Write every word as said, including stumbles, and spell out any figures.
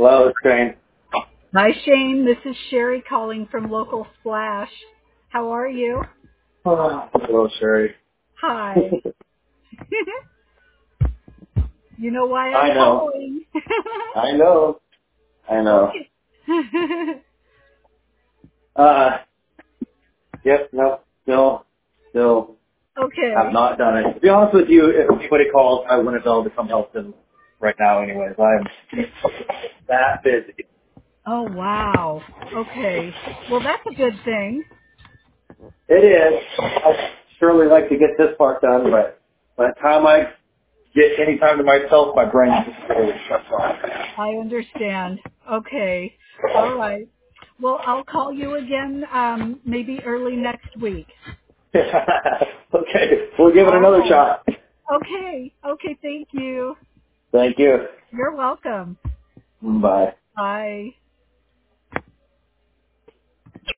Hello, it's Shane. Hi, Shane. This is Sherry calling from Local Splash. How are you? Oh, hello, Sherry. Hi. You know why I'm I know. calling? I know. I know. Okay. Uh, yep, no, still, still have Okay. not done it. To be honest with you, if anybody calls, I wouldn't be able to come help them right now anyways. I'm that busy. Oh, wow. Okay. Well, that's a good thing. It is. I'd surely like to get this part done, but by the time I get any time to myself, my brain just really shuts off. I understand. Okay. All right. Well, I'll call you again um, maybe early next week. Okay, we'll give it All another right. shot. Okay. Okay. Thank you. Thank you. You're welcome. Bye. Bye.